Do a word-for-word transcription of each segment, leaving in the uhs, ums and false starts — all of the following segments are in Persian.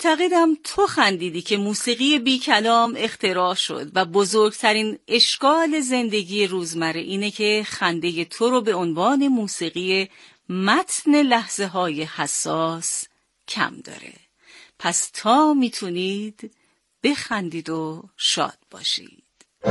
معتقدم تو خندیدی که موسیقی بی کلام اختراع شد و بزرگترین اشکال زندگی روزمره اینه که خنده تو رو به عنوان موسیقی متن لحظه های حساس کم داره. پس تا میتونید بخندید و شاد باشید.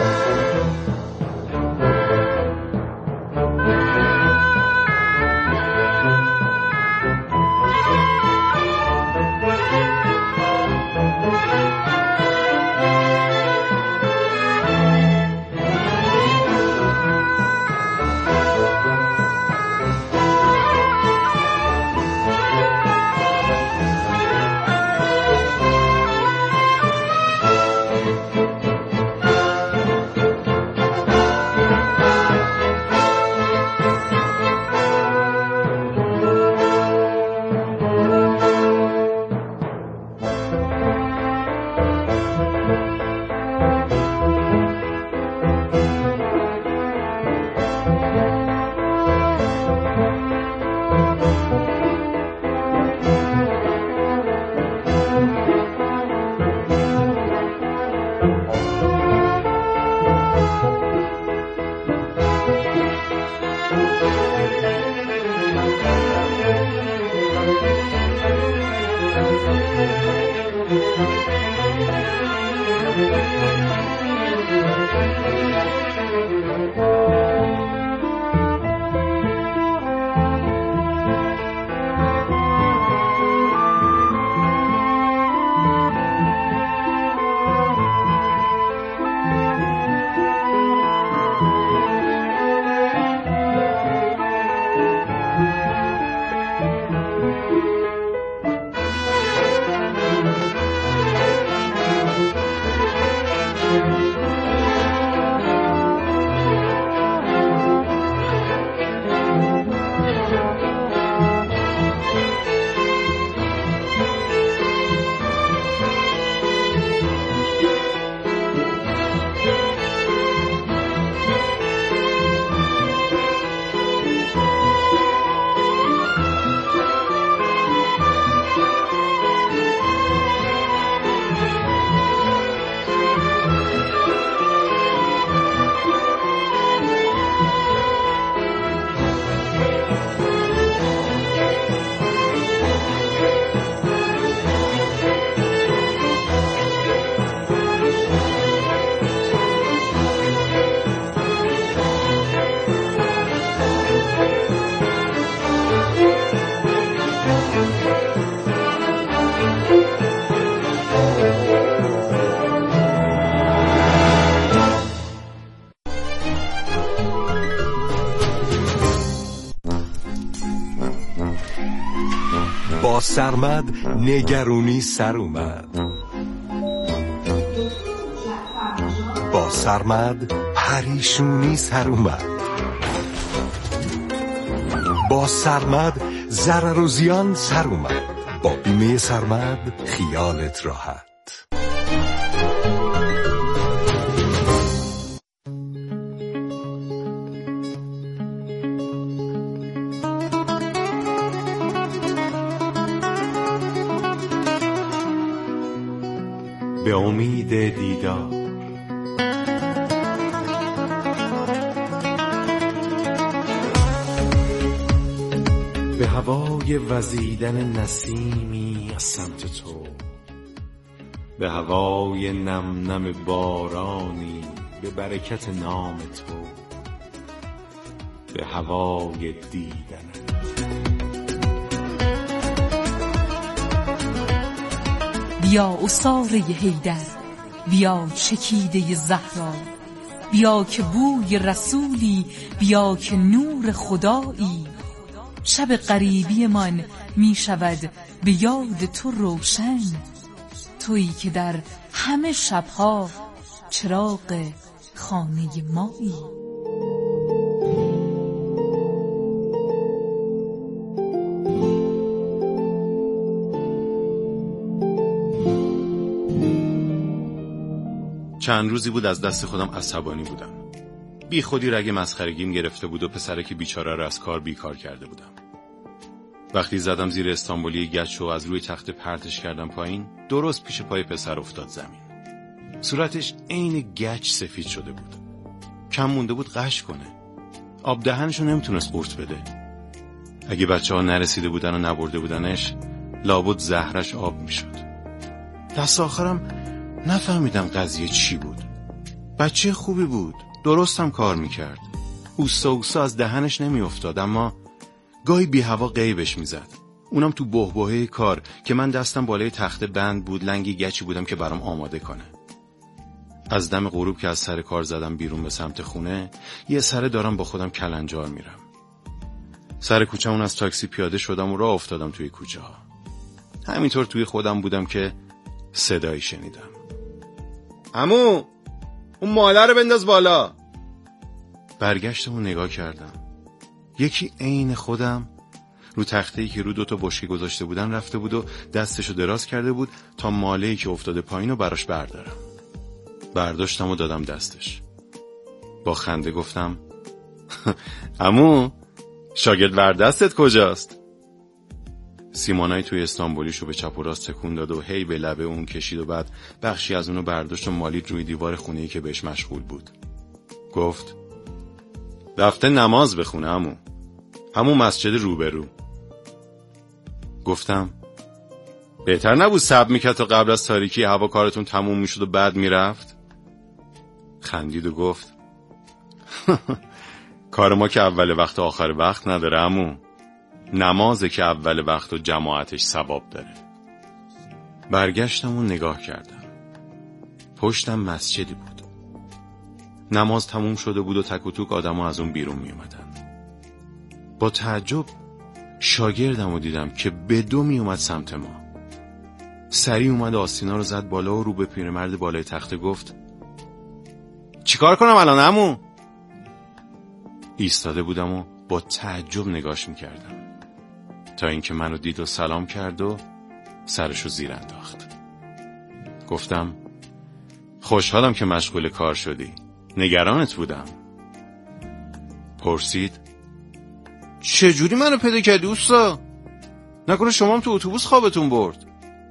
با سرمد نگرونی سر اومد، با سرمد پریشونی سر اومد، با سرمد ضرر و زیان سر اومد. با بیمه سرمد خیالت راحت. به امید دیدار. به هوای وزیدن نسیمی از سمت تو، به هوای نم نم بارانی به برکت نام تو، به هوای دیدن. بیا عصاره حیدر، بیا چکیده زهرا، بیا که بوی رسولی، بیا که نور خدایی. شب غریبی من می شود به یاد تو روشن، تویی که در همه شبها چراغ خانه مایی. چند روزی بود از دست خودم عصبانی بودم. بی خودی رگ مسخرگیم گرفته بود و پسرک بیچاره را از کار بیکار کرده بودم. وقتی زدم زیر استانبولی گچ و از روی تخت پرتش کردم پایین، درست پیش پای پسر افتاد زمین. صورتش عین گچ سفید شده بود. کم مونده بود قش کنه. آب دهنشو نمیتونست قورت بده. اگه بچه ها نرسیده بودن و نبرده بودنش، لابد زهرش آب میشد. دست آخرم نفهمیدم قضیه چی بود. بچه خوبی بود، درستم کار میکرد. اوستا اوستا از دهنش نمیافتاد، اما گاهی بی هوا غیبش میزد. اونم تو بحبوحه کار که من دستم بالای تخته بند بود، لنگی گچی بودم که برام آماده کنه. از دم غروب که از سر کار زدم بیرون به سمت خونه، یه سره دارم با خودم کلنجار میرم. سر کوچه اون از تاکسی پیاده شدم و راه افتادم توی کوچه ها. همینطور توی خودم بودم که صدایی شنیدم. عمو، اون ماله رو بنداز بالا. برگشتم و نگاه کردم. یکی عین خودم رو تخته‌ای که رو دوتا بشکه گذاشته بودن رفته بود و دستشو دراز کرده بود تا ماله‌ای که افتاده پایین رو براش بردارم. برداشتم و دادم دستش. با خنده گفتم عمو، شاگرد وردستت کجاست؟ سیمانای توی استانبولیشو به چپ و راست تکون داد و هی به لبه اون کشید و بعد بخشی از اونو برداشت و مالید روی دیوار خونه‌ای که بهش مشغول بود. گفت رفته نماز بخونه عمو، همون مسجد روبرو. گفتم بهتر نبود صبر میکرد تا قبل از تاریکی هوا کارتون تموم میشد و بعد میرفت؟ خندید و گفت کار ما که اول وقت و آخر وقت نداره عمو، نمازه که اول وقت و جماعتش ثواب داره. برگشتم و نگاه کردم. پشتم مسجدی بود. نماز تموم شده بود و تک و توک آدم ها از اون بیرون می اومدن. با تعجب شاگردم رو دیدم که به دو می اومد سمت ما. سریع اومد آستینا رو زد بالا و رو به پیرمرد بالای تخته گفت چیکار کنم الان عمو؟ ایستاده بودم و با تعجب نگاش میکردم تا اینکه منو دید و سلام کرد و سرشو زیر انداخت. گفتم خوشحالم که مشغول کار شدی، نگرانت بودم. پرسید چجوری منو پیدا کردی اوستا؟ نکنه شما هم تو اتوبوس خوابتون برد؟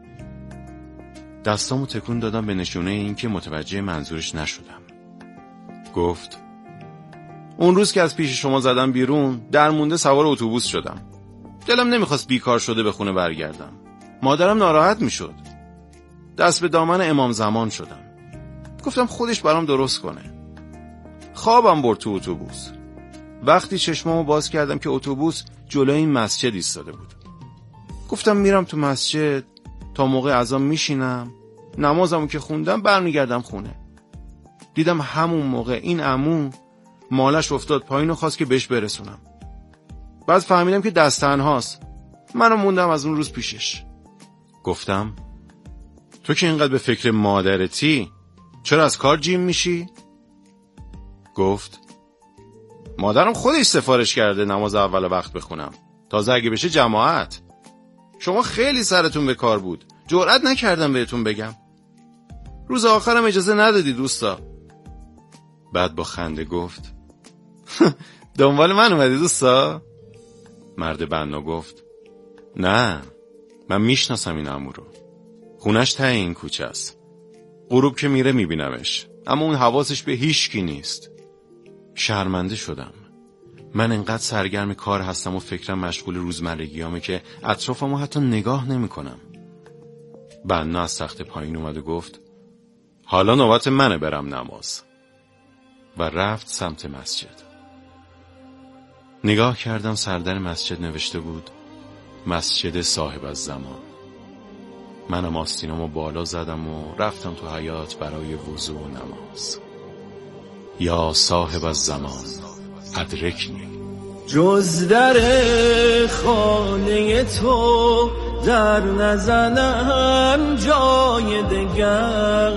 دستامو تکون دادم به نشونه این که متوجه منظورش نشدم. گفت اون روز که از پیش شما زدم بیرون، در مونده سوار اتوبوس شدم. دلم نمیخواست بیکار شده به خونه برگردم. مادرم ناراحت میشد. دست به دامن امام زمان شدم. گفتم خودش برام درست کنه. خوابم برد تو اتوبوس. وقتی چشمامو باز کردم که اتوبوس جلوی این مسجد ایستاده بود. گفتم میرم تو مسجد تا موقع اذان میشینم، نمازمو که خوندم برمیگردم خونه. دیدم همون موقع این عمو مالش افتاد پایین و خواست که بهش برسونم. بعد فهمیدم که دست تنهاست. منو موندم از اون روز پیشش. گفتم تو که اینقدر به فکر مادرتی، چرا از کار جیم میشی؟ گفت مادرم خودش سفارش کرده نماز اول وقت بخونم، تازه اگه بشه جماعت. شما خیلی سرتون به کار بود، جرئت نکردم بهتون بگم. روز آخرم اجازه ندادی دوستا. بعد با خنده گفت دنبال من اومدی دوستا؟ مرد بنا گفت نه، من میشناسم این عمو رو، خونش ته این کوچه است. غروب که میره میبینمش، اما اون حواسش به هیچ کی نیست. شرمنده شدم. من انقدر سرگرم کار هستم و فکرم مشغول روزمرگیامه که اطرافمو حتی نگاه نمی کنم. بنا از تخت پایین اومد و گفت حالا نوبت منه برم نماز، و رفت سمت مسجد. نگاه کردم سردر مسجد نوشته بود مسجد صاحب الزمان. منم آستینامو بالا زدم و رفتم تو حیاط برای وضو و نماز. یا صاحب الزمان ادرکنی. جز در خانه تو در نزنم جای دگر،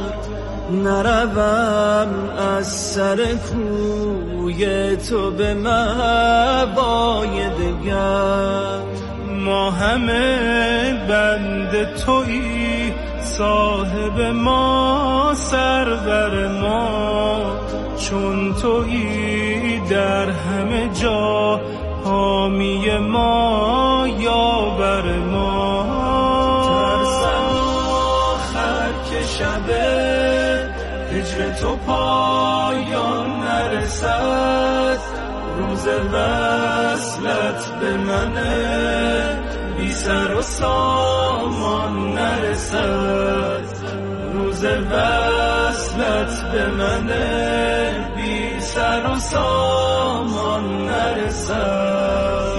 نروم از سر کوی تو به مبای دگر. ما همه بند تویی، صاحب ما سرور ما، چون تویی در همه جا حامی ما یاور ما. ترسم آخر که شبه هجر تو پایان نرسد، روز وصلت به منه بی سر و سامان نرسد، روز وصلت به منه بی سر و سامان نرسد.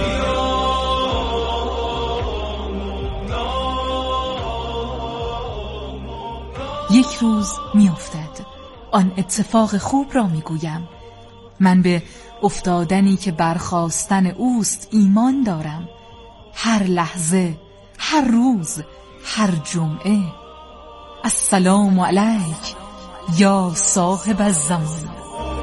یک روز می افتد، آن اتفاق خوب را می گویم. من به افتادنی که برخاستن اوست ایمان دارم. هر لحظه، هر روز، هر جمعه. السلام علیک یا صاحب الزمان.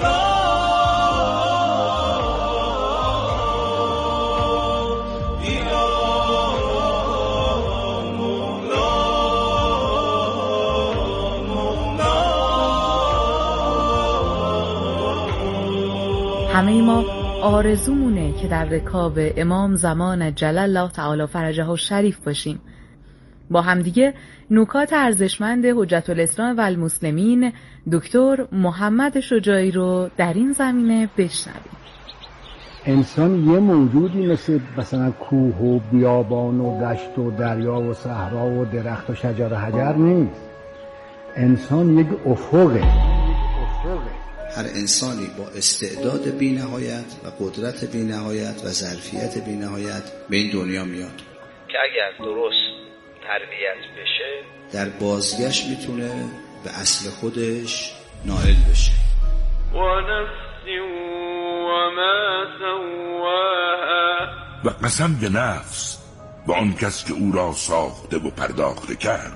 همه ما آرزومونه که در رکاب امام زمان جل الله تعالی فرجه الشریف باشیم. با همدیگه نکات ارزشمند حجت الاسلام و المسلمین دکتر محمد شجاعی رو در این زمینه بشنویم. انسان یه موجودی مثل مثلا کوه و بیابان و دشت و دریا و صحرا و درخت و شجر و حجر نیست. انسان یک افقه. هر انسانی با استعداد بی نهایت و قدرت بی نهایت و ظرفیت بی نهایت به این دنیا میاد که اگر درست تربیت بشه در بازگشت میتونه به اصل خودش نائل بشه. و نفس و ما سواها، و قسم به نفس و آن کس که او را ساخته و پرداخته کرد.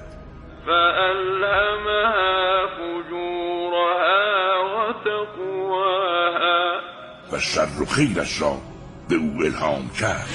فألهمها فجورها و تقواها، و شر و خیرش را به او الهام کرد.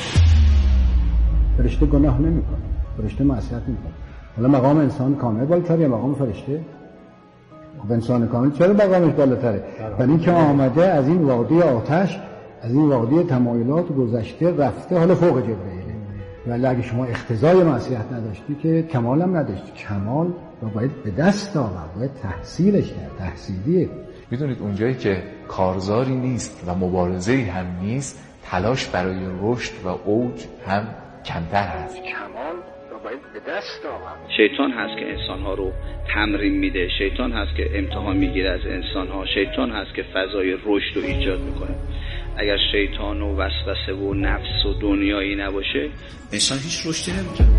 فرشته گناه نمی کنه، فرشته معصیت نمی کنه. حالا مقام انسان کامل بالاتره یا مقام فرشته؟ خب انسان کامل چرا مقامش بالاتره؟ ولی اینکه آمده از این وادی آتش، از این وادی تمایلات گذشته رفته، حالا فوق جبرئیل. ولی اگه شما اقتضای معصیت نداشتی که کمال هم نداشتی. کمال رو باید به دست آورد، باید تحصیلش کرد، تحصیلیه. میدونید اونجایی که کارزاری نیست و مبارزه‌ای هم نیست، تلاش برای رشد و اوج هم کمتر هست. کمال رو باید به دست آورد. شیطان هست که انسانها رو تمرین میده، شیطان هست که امتحان میگیره از انسانها، شیطان هست که فضای رشد رو ایجاد میکنه. اگر شیطان و وسوسه و نفس و دنیایی نباشه انسان هیچ رشدی نمیکنه.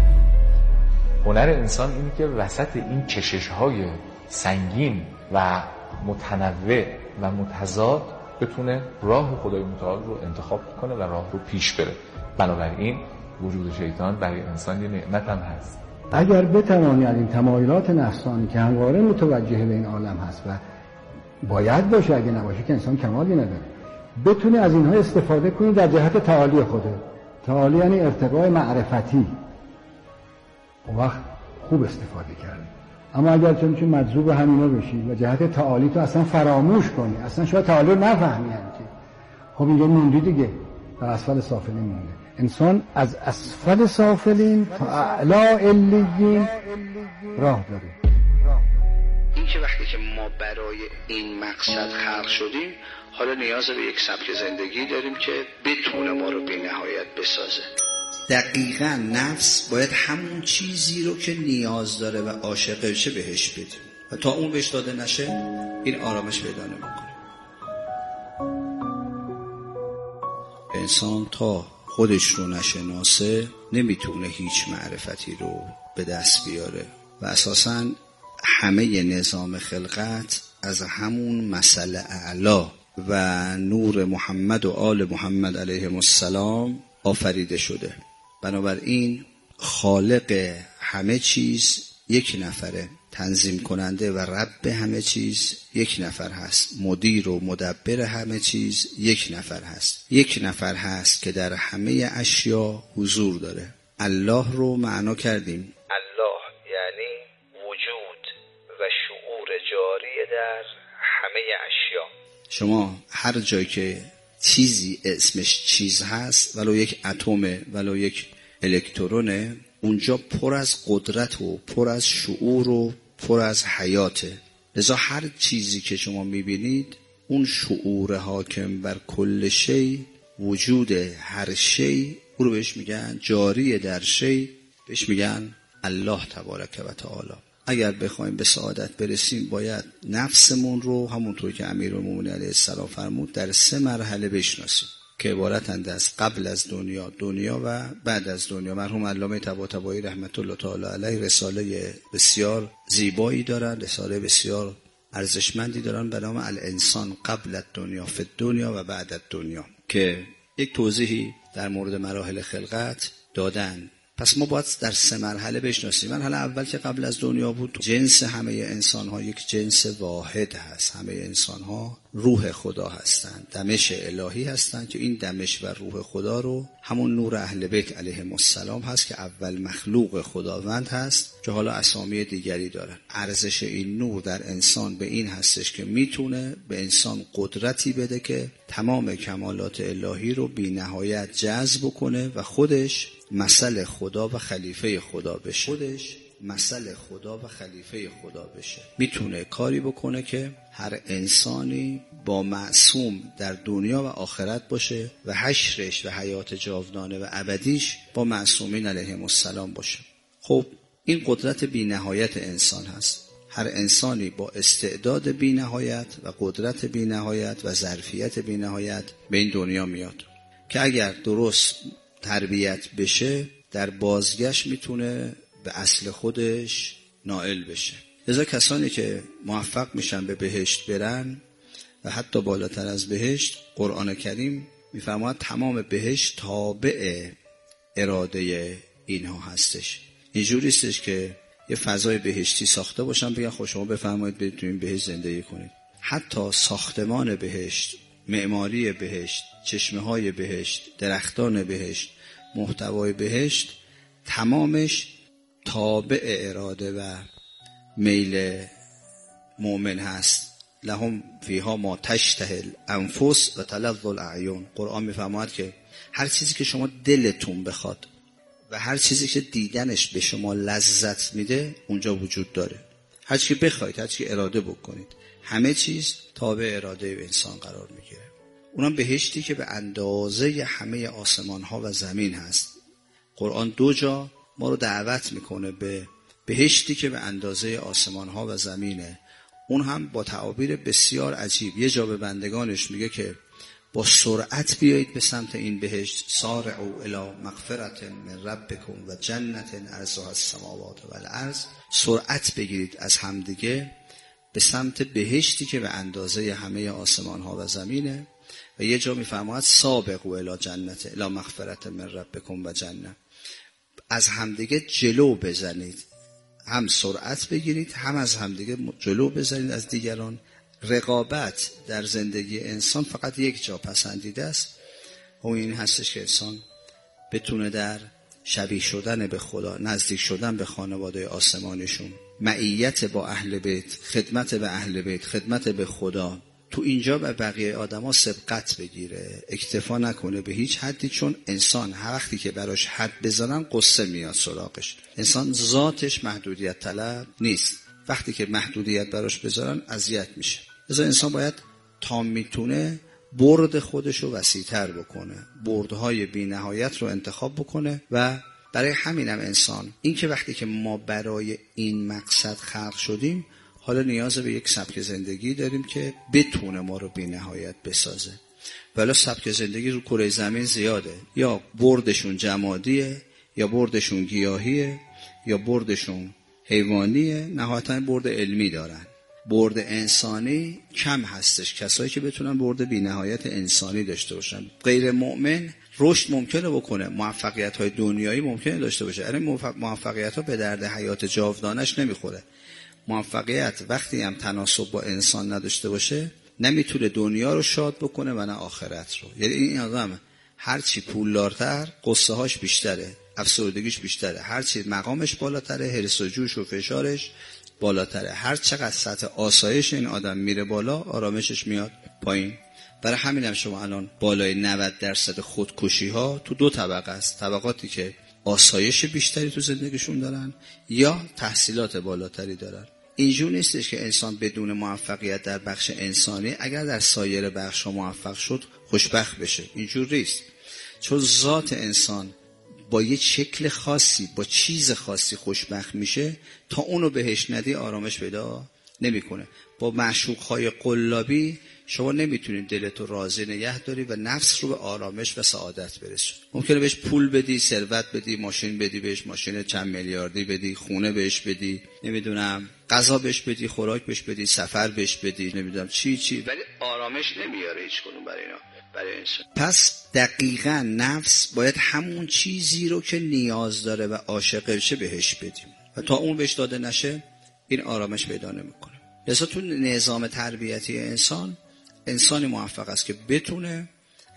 هنر انسان اینه که وسط این کشش‌های سنگین و متنوع و متضاد بتونه راه خدای متعال رو انتخاب کنه و راه رو پیش بره. بنابراین وجود شیطان برای انسان یه نعمت هم هست. اگر بتوانی از این تمایلات نفسانی که همواره متوجه به این عالم هست و باید باشه، اگه نباشه که انسان کمالی نداره، بتونی از اینها استفاده کنی در جهت تعالی خوده. تعالی یعنی ارتقای معرفتی. اون وقت خوب استفاده کردی. اما اگر چون چون مجذوب همینا بشی و جهت تعالی تو اصلا فراموش کنی، اصلا شاید تعالی رو نفهمی، هم که خب اینجا موندی دیگه، در اسفل سافلین مونده. انسان از اسفل سافلین تا اعلی علیین راه داره. این که وقتی که ما برای این مقصد خلق شدیم، حالا نیاز به یک سبک زندگی داریم که بتونه ما رو بی نهایت بسازه. دقیقاً نفس باید همون چیزی رو که نیاز داره و عاشقشه بهش بده و تا اون بهش داده نشه این آرامش پیدا نمی‌کنه. انسان تا خودش رو نشناسه نمیتونه هیچ معرفتی رو به دست بیاره و اساساً همه نظام خلقت از همون مسئله اعلی و نور محمد و آل محمد علیهم السلام آفریده شده. بنابراین خالق همه چیز یک نفره، تنظیم کننده و رب همه چیز یک نفر هست، مدیر و مدبر همه چیز یک نفر هست. یک نفر هست که در همه اشیا حضور داره. الله رو معنا کردیم. الله یعنی وجود و شعور جاری در همه اشیا. شما هر جایی که چیزی اسمش چیز هست، ولو یک اتمه، ولو یک الکترونه، اونجا پر از قدرت و پر از شعور و پر از حیاته. لذا هر چیزی که شما میبینید اون شعور حاکم بر کل شی، وجود هر شی، او رو بهش میگن جاری در شی، بهش میگن الله تبارک و تعالی. اگر بخوایم به سعادت برسیم باید نفسمون رو همونطور که امیرالمومنین علیه السلام فرمود در سه مرحله بشناسیم که عبارتند از قبل از دنیا، دنیا و بعد از دنیا. مرحوم علامه طباطبایی رحمت الله تعالی علیه رساله بسیار زیبایی دارن، رساله بسیار ارزشمندی دارن به نام الانسان قبل الدنیا فی الدنیا و بعد الدنیا که یک توضیحی در مورد مراحل خلقت دادن. پس ما باید در سه مرحله بشناسیم. مرحله اول که قبل از دنیا بود، جنس همه انسان ها یک جنس واحد هست. همه انسان ها روح خدا هستند، دمش الهی هستند که این دمش و روح خدا رو همون نور اهل بیت علیهم السلام هست که اول مخلوق خداوند هست که حالا اسامی دیگری دارن. ارزش این نور در انسان به این هستش که میتونه به انسان قدرتی بده که تمام کمالات الهی رو بی نهایت جذب کنه و خودش مثل خدا و خلیفه خدا بشه. خودش مثل خدا و خلیفه خدا بشه. میتونه کاری بکنه که هر انسانی با معصوم در دنیا و آخرت باشه و حشرش و حیات جاودانه و ابدیش با معصومین علیهم السلام باشه. خب این قدرت بی نهایت انسان هست. هر انسانی با استعداد بی نهایت و قدرت بی نهایت و ظرفیت بی نهایت به این دنیا میاد که اگر درست تربیت بشه در بازگشت میتونه به اصل خودش نائل بشه. لذا کسانی که موفق میشن به بهشت برن و حتی بالاتر از بهشت، قرآن کریم میفرماید تمام بهشت تابع اراده اینها هستش. اینجوری استش که یه فضای بهشتی ساخته باشن بگن خب شما بفرمایید برید تو این بهشت زندگی کنید. حتی ساختمان بهشت، معماری بهشت، چشمه‌های بهشت، درختان بهشت، محتوای بهشت، تمامش تابع اراده و میل مؤمن هست. لهم فیها ما تشتهی الانفس و تلظ الاعین. قرآن میفرماید که هر چیزی که شما دلتون بخواد و هر چیزی که دیدنش به شما لذت میده اونجا وجود داره. هر چی بخواید، هر چی اراده بکنید، همه چیز تابع اراده انسان قرار میگیره. اونم بهشتی که به اندازه همه آسمان ها و زمین هست. قرآن دو جا ما رو دعوت میکنه به بهشتی که به اندازه آسمان ها و زمینه. اون هم با تعابیر بسیار عجیب. یه جا به بندگانش میگه که با سرعت بیایید به سمت این بهشت، سارعوا الی مغفرة من ربکم و جنت عرضها السماوات و الارض. سرعت بگیرید از همدیگه به سمت بهشتی که به اندازه همه آسمان ها و زمینه. و یه جا میفرماید سابقوا الی جنت الی مغفرة من ربکم و جنت. از همدیگه جلو بزنید، هم سرعت بگیرید، هم از همدیگه جلو بزنید از دیگران. رقابت در زندگی انسان فقط یک جا پسندیده است و این هستش که انسان بتونه در شبیه شدن به خدا، نزدیک شدن به خانواده آسمانیشون، معیت با اهل بیت، خدمت به اهل بیت، خدمت به خدا، تو اینجا به بقیه آدما سبقت بگیره، اکتفا نکنه به هیچ حدی. چون انسان هر وقتی که براش حد بزنن قصه میاد سراغش. انسان ذاتش محدودیت طلب نیست. وقتی که محدودیت براش بذارن اذیت میشه. لذا انسان باید تا میتونه برد خودش رو وسیع‌تر بکنه، بردهای بی نهایت رو انتخاب بکنه. و برای همینم انسان این که وقتی که ما برای این مقصد خلق شدیم، حالا نیاز به یک سبک زندگی داریم که بتونه ما رو بی نهایت بسازه. ولی سبک زندگی رو کره زمین زیاده، یا بردشون جمادیه، یا بردشون گیاهیه، یا بردشون حیوانیه، نهایتاً برد علمی دارن. برد انسانی کم هستش. کسایی که بتونن برد بی نهایت انسانی داشته باشن. غیر مؤمن رشد ممکنه بکنه، موفقیت های دنیایی ممکنه داشته باشه، اما موفقیت ها به درد حیات جاودانش نمیخوره. موفقیت وقتی هم تناسب با انسان نداشته باشه نمیتونه دنیا رو شاد بکنه و نه آخرت رو. یعنی این آدم هرچی پولدارتر قصه هاش بیشتره، افسردگیش بیشتره، هرچی مقامش بالاتره حرص و جوش و فشارش بالاتره، هر چقدر سطح آسایش این آدم میره بالا آرامشش میاد پایین. برای همین هم شما الان بالای نود درصد خودکشی ها تو دو طبقه است. طبقاتی که آسایش بیشتری تو زندگیشون دارن یا تحصیلات بالاتری دارن. اینجور نیستش که انسان بدون موفقیت در بخش انسانی اگر در سایر بخش ها موفق شد خوشبخت بشه. اینجور نیست. چون ذات انسان با یه شکل خاصی، با چیز خاصی خوشبخت میشه، تا اونو بهش ندی آرامش پیدا نمیکنه. با معشوقهای قلابی شما نمیتونید دلتو راضی نگه داری و نفس رو به آرامش و سعادت برسون. ممکنه بهش پول بدی، ثروت بدی، ماشین بدی بهش، ماشین چند میلیاردی بدی، خونه بهش بدی، نمیدونم غذا بهش بدی، خوراک بهش بدی، سفر بهش بدی، نمیدونم چی چی، ولی آرامش نمیاره هیچ کدوم برای اینا، برای انسان. پس دقیقاً نفس باید همون چیزی رو که نیاز داره و عاشقشه بهش بدیم و تا اون بهش داده نشه این آرامش پیدا نمیکنه. لذا تو نظام تربیتی انسان، انسانی موفق است که بتونه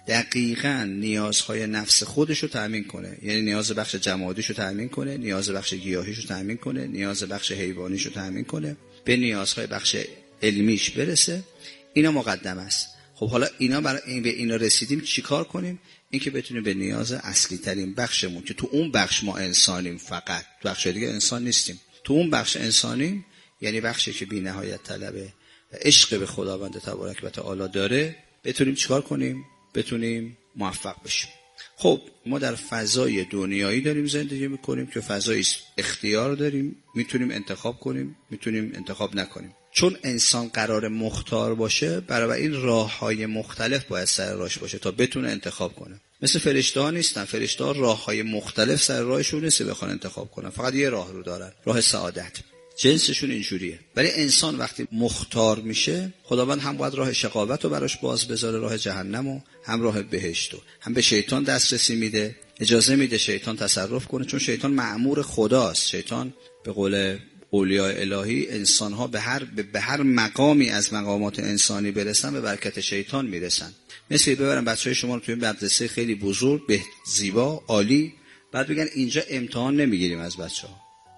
دقیقاً نیازهای نفس خودش رو تأمین کنه. یعنی نیاز بخش جمادیش رو تأمین کنه، نیاز بخش گیاهیش رو تأمین کنه، نیاز بخش حیوانیش رو تأمین کنه، به نیازهای بخش علمیش برسه. اینا مقدم است. خب حالا اینا برای این به اینا رسیدیم چیکار کنیم؟ این که بتونیم به نیاز اصلی ترین بخشمون که تو اون بخش ما انسانیم، فقط تو بخش دیگه انسان نیستیم، تو اون بخش انسانیم، یعنی بخشی که بی نهایت طلبه و عشق به خداوند تبارک و تعالی داره، بتونیم چیکار کنیم؟ بتونیم موفق بشیم. خب ما در فضای دنیایی داریم زندگی میکنیم که فضای اختیار داریم، میتونیم انتخاب کنیم، میتونیم انتخاب نکنیم. چون انسان قرار مختار باشه، برای این راه‌های مختلف باید سر راهش باشه تا بتونه انتخاب کنه. مثل فرشته‌ها نیستن. فرشته‌ها راه‌های مختلف سر راهشون نیست بخوان انتخاب کنن، فقط یه راه رو دارن، راه سعادت. جنسشون اینجوریه. ولی انسان وقتی مختار میشه، خداوند هم باید راه شقاوت رو براش باز بذاره، راه جهنم و هم راه بهشت رو. هم به شیطان دسترسی میده، اجازه میده شیطان تصرف کنه، چون شیطان مأمور خداست. شیطان به قول اولیاء الهی انسان‌ها به هر به هر مقامی از مقامات انسانی برسن به برکت شیطان میرسن. مثل ببرن بچهای شما رو توی مدرسه خیلی بزرگ، به زیبا، عالی، بعد بگن اینجا امتحان نمیگیریم از بچه‌ها.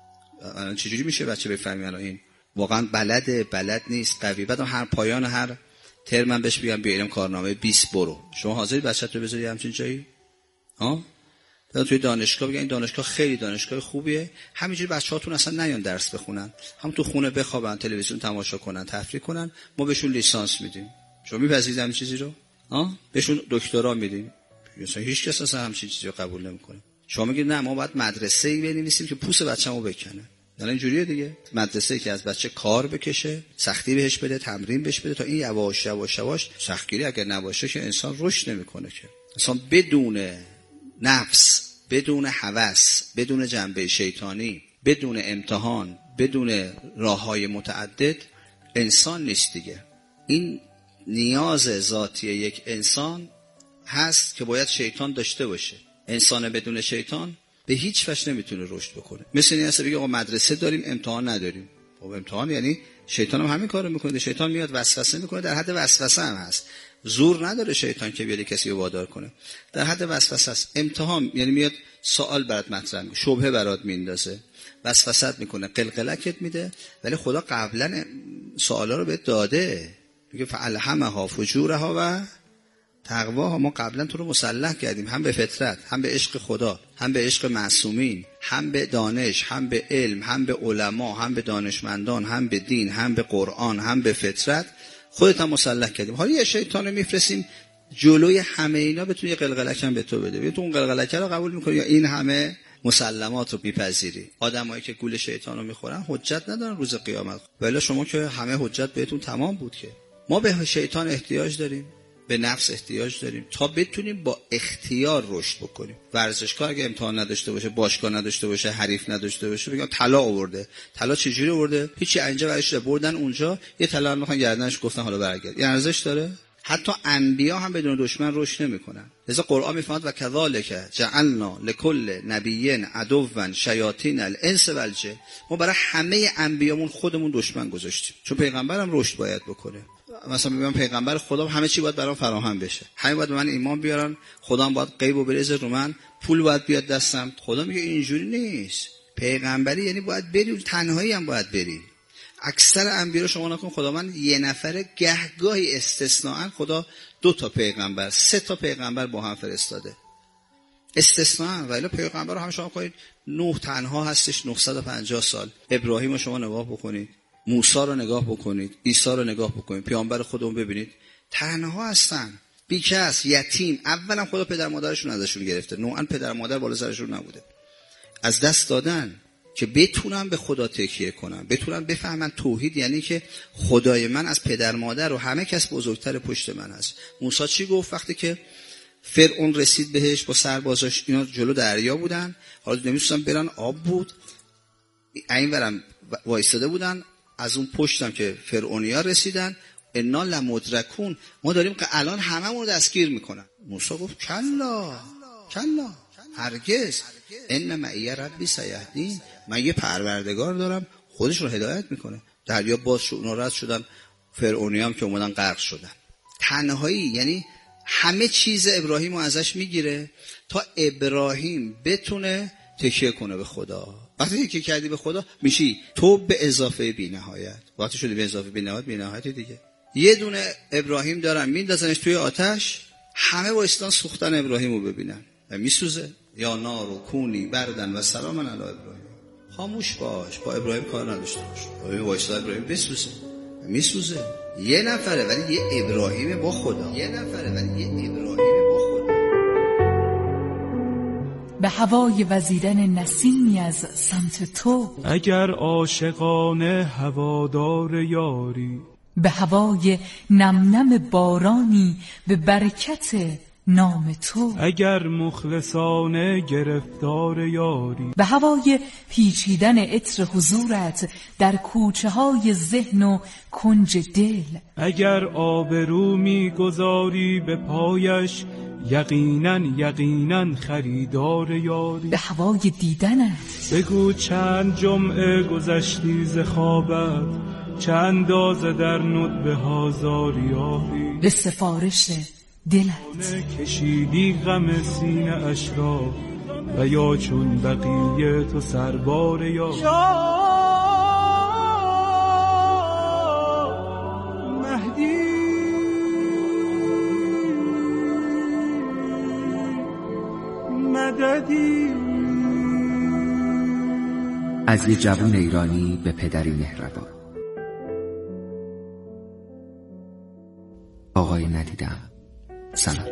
الان چجوری میشه بچه بفهمی الان این واقعا بلده، بلد نیست، قوی؟ بعد هر پایان هر ترم من بهش میگم بیاریم کارنامه بیست برو. شما حاضری بچه‌تو بذاری همچین جایی؟ ها؟ بعد توی دانشگاه بگن این دانشگاه خیلی دانشگاه خوبیه، همینجوری بچه‌هاتون اصلا نیان درس بخونن، هم تو خونه بخوابن، تلویزیون تماشا کنن، تفریح کنن، ما بهشون لیسانس میدیم. شما میپذیرید همین چیزی رو؟ ها؟ بهشون دکترا میدیم. مثلا هیچ کس اصلا همین چیزی رو قبول نمیکنه. شما میگید نه ما باید مدرسه‌ای بنویسیم که پوست بچه‌مو بکنه. یعنی اینجوریه دیگه. مدرسه‌ای که از بچه کار بکشه، سختی بهش بده، تمرین بهش بده تا این یواش یواش یواش سختگیری اگر نباشه که انسان رشد نمیکنه که. انسان بدون نفس، بدون هوس، بدون جنبه شیطانی، بدون امتحان، بدون راه‌های متعدد انسان نیست دیگه. این نیاز ذاتی یک انسان هست که باید شیطان داشته باشه. انسان بدون شیطان به هیچ وجه نمیتونه رشد بکنه. مثل این هست بگه آقا مدرسه داریم امتحان نداریم. خب امتحان یعنی شیطان هم همین کارو میکنه. شیطان میاد وسوسه میکنه، در حد وسوسه هم هست. زور نداره شیطان که بیاد کسی رو وادار کنه. در حد وسوسه است. امتحان یعنی میاد سوال برات مطرح میکنه، شبهه برات میندازه، وسوسه میکنه، قلقلکت میده، ولی خدا قبلا سوالا رو بهت داده. میگه فالهمها فجورها و تقواها. ما قبلا تو رو مسلح کردیم، هم به فطرت، هم به عشق خدا، هم به عشق معصومین، هم به دانش، هم به علم، هم به علما، هم به دانشمندان، هم به دین، هم به قرآن، هم به فطرت. خودت هم مسلح کردیم. حالا یه شیطان رو میفرستیم جلوی همه اینا بتونه یه قلقلک هم به تو بده. تو اون قلقلک رو قبول میکنی یا این همه مسلمات رو میپذیری؟ آدمایی که گول شیطان رو میخورن حجت ندارن روز قیامت. ولی شما که همه حجت بهتون تمام بود که. ما به شیطان احتیاج داریم، به نفس احتیاج داریم تا بتونیم با اختیار رشد بکنیم. ورزشکار اگه امتحان نداشته باشه، باشگاه نداشته باشه، حریف نداشته باشه، بگم طلا آورده. طلا چجوری آورده؟ هیچی، اینجا برایش بردن، اونجا یه طلا رو میخوان گردنش، گفتن حالا برگرد. این ارزش داره؟ حتی انبیا هم بدون دشمن رشد نمیکنن. لذا قرآن میفهمد و کذالک جعلنا لکل نبی عدوا شیاطین الانس والجن. ما برای همه انبیامون خودمون دشمن گذاشتیم، چون پیغمبرم رشد باید بکنه. مثلا میگم پیغمبر خدا همه چی باید برام فراهم بشه، همه باید به من ایمان بیارن، خدا هم باید غیبو بریزه رو من، پول باید بیاد دستم. خدا میگه اینجوری نیست. پیغمبری یعنی باید بری، تنهایی هم باید بری. اکثر انبیا رو شما نکن خدا من یه نفره، گهگاهی استثناءً خدا دو تا پیغمبر سه تا پیغمبر با هم فرستاده استثناءً، ولی پیغمبر رو هم شما کنید نوح تنها هستش نهصد و پنجاه سال. ابراهیم رو شما نگاه بکنید، موسی رو نگاه بکنید، عیسی رو نگاه بکنید، پیامبر خودمون ببینید تنها هستن، بیکس، یتیم. اولا خدا پدر مادرشون ازشون گرفته، نوعاً پدر مادر بالا سرشون نبوده، از دست دادن که بتونن به خدا تکیه کنن، بتونن بفهمن توحید یعنی که خدای من از پدر مادر و همه کس بزرگتر پشت من هست. موسی چی گفت وقتی که فرعون رسید بهش با سربازاش، اینا جلو دریا بودن، حالا نمی‌تونستن برن، آب بود، اینورم وایساده بودن، از اون پشتم که فرعونیا رسیدن، انا لمدرکون، ما داریم که الان هممون رو دستگیر میکنن. موسی گفت کلا کلا هرگز، ان معی ربی سیهدین، من یه پروردگار دارم خودش رو هدایت میکنه. دریا باز شد، اونا رد شدن، فرعونیا هم که اومدن غرق شدن. تنهایی یعنی همه چیز ابراهیم رو ازش میگیره تا ابراهیم بتونه تکیه کنه به خدا. وقتی تکیه کردی به خدا میشی تو به اضافه بی نهایت. وقتی شدی به اضافه بی نهایت، بی نهایت دیگه. یه دونه ابراهیم دارن میندازنش توی آتش، همه وایستان سوختن ابراهیم رو ببینن و میسوزه. یا نارو کونی بردن و سلام علی ابراهیم. خاموش باش، با ابراهیم کار نداشته باش. ابراهیم وایستاد، ابراهیم بسوزه، میسوزه. یه نفره ولی یه ابراهیم با خدا، یه نفره ولی یه ابراهیم با خدا. به هوای وزیدن نسیمی از سمت تو، اگر عاشقانه هوادار یاری، به هوای نم نم بارانی به برکت نام تو، اگر مخلصانه گرفتار یاری، به هوای پیچیدن عطر حضورت در کوچه های ذهن و کنج دل، اگر آبرو میگذاری به پایش، یقینا یقینا خریدار یاری، به هوای دیدنت بگو چند جمعه گذشتی ز خوابت، چند اندازه در ندبه ها زاریاری، به سفارش دلت کشیدی غم سینه اش را، و یا چون بقیه تو سربار یاری. مهدی مددی. از یه جوان ایرانی به پدری مهربان. آقای ندیدم، سلام.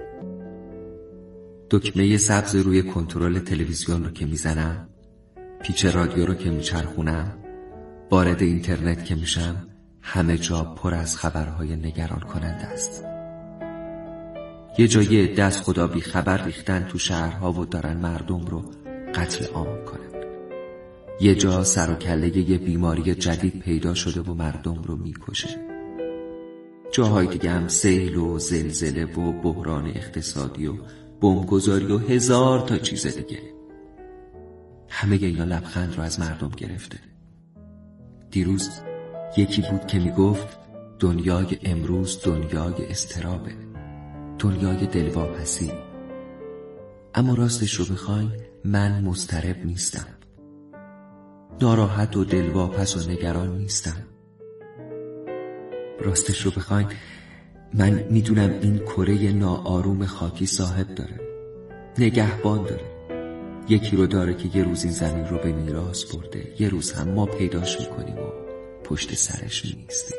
دکمه سبز روی کنترل تلویزیون رو که میزنم، پیچ رادیو رو که میچرخونم، وارد اینترنت که میشم، همه جا پر از خبرهای نگران کننده است. یه جایی عده از خدا بی خبر ریختن تو شهرها و دارن مردم رو قتل عام کنن. یه جا سر و کله یه بیماری جدید پیدا شده و مردم رو میکشه. جاهای دیگه هم سیل و زلزله و بحران اقتصادی و بمبگذاری و هزار تا چیز دیگه. همه اینا لبخند رو از مردم گرفته. دیروز یکی بود که میگفت دنیای امروز دنیای اضطرابه، دنیای دلواپسی. اما راستش رو بخواین من مضطرب نیستم، ناراحت و دلواپس و نگران نیستم. راستش رو بخواین من میدونم این کره ناآروم خاکی صاحب داره، نگهبان داره. یکی رو داره که یه روز این زمین رو به میراث برده، یه روز هم ما پیداش میکنیم و پشت سرش میایستیم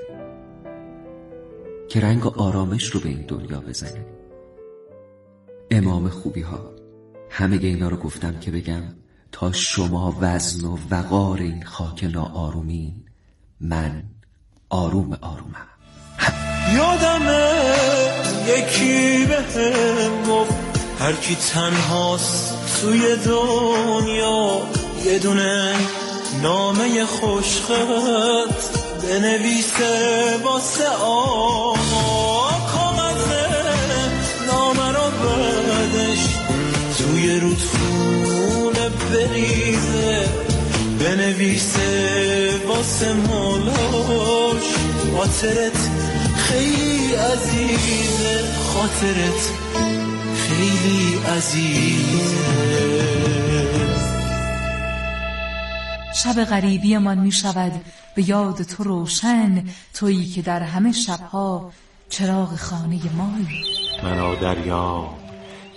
که رنگ آرامش رو به این دنیا بزنه. امام خوبی ها، همه اینا رو گفتم که بگم تا شما وزن و وقار این خاک ناآرومین، من آروم آرومم. یادمه یکی بهم گفت هر کی تنهاست توی دنیا، یه دونه نامه خوشخط بنویسه واسه آما، کاغذه نامه رو بعدش توی رودخونه بریزه، بنویسه واسه مولاش خاطرت خیلی عزیزه، خاطرت خیلی عزیزه. شب غریبی من می شود به به یاد تو روشن، تویی که در همه شبها چراغ خانه مایی. منو دریا